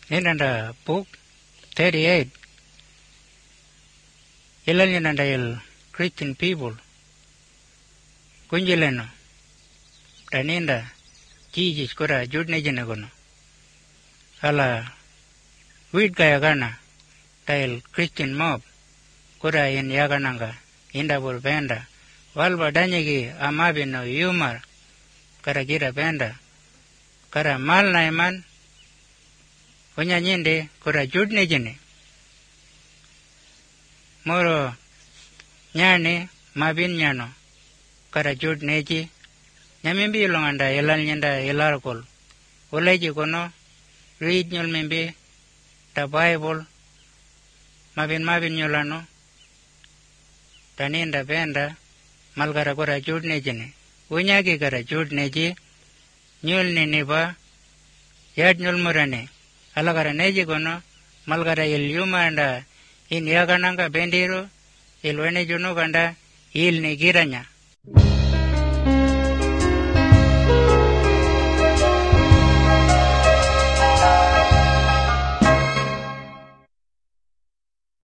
Inanda book 38. Ilalyananda il Christian people. Kunjileno. Taninda Jesus kura judne jinagono. Ala wheat gayagana tail Christian mob kura in yagananga inda bur benda walba danyagi amabino yumar kara gira benda kara mal naiman Onya nyinde kura judne jine. Moro nyane mabin nyano kara judne ji. Nyamimbi ilonganda ilal nyanda ilarkol. Oleji kono read nyol mimbi the Bible mabin nyolano. Taninda benda malgara kura judne jine. Unyagi kara judne ji. Nyol niniba yad nyol murane. Alagara neji kono malgara il yumanda in yagananga bendiro il wene juno kanda il ni giranya